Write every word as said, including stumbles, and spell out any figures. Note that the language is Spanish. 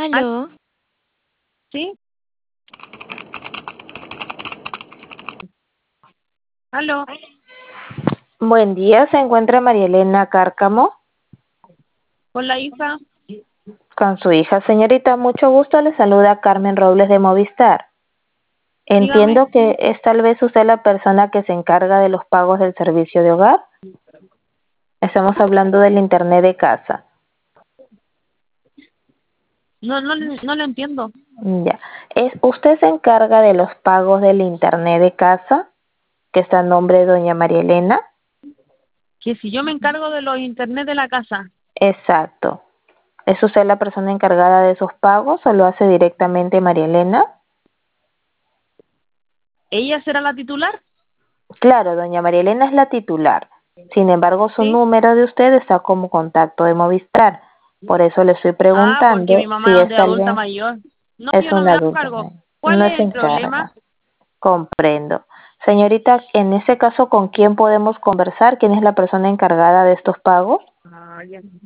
Al- Aló, ¿Sí? ¿Aló? Buen día, se encuentra María Elena Cárcamo ¿Con la hija? con su hija. Señorita, mucho gusto, le saluda Carmen Robles de Movistar. Dígame. Entiendo que es tal vez usted la persona que se encarga de los pagos del servicio de hogar. Estamos hablando del internet de casa. No, no, le- no lo entiendo. Ya. ¿Es, ¿Usted se encarga de los pagos del internet de casa, que está a nombre de doña María Elena? Que si yo me encargo de los internet de la casa, Exacto. ¿Es usted la persona encargada de esos pagos o lo hace directamente María Elena? ¿ella será la titular? Claro, doña María Elena es la titular. Sin embargo, su ¿Sí? número de usted está como contacto de Movistar. Por eso le estoy Ah, porque mi preguntando mamá si es es de tal adulta vez mayor. No, es yo no un me hago adulto cargo. mayor. ¿Cuál No es se el problema? encarga. Comprendo. Señorita, en ese caso, ¿con quién podemos conversar? ¿Quién es la persona encargada de estos pagos? Ah, ya.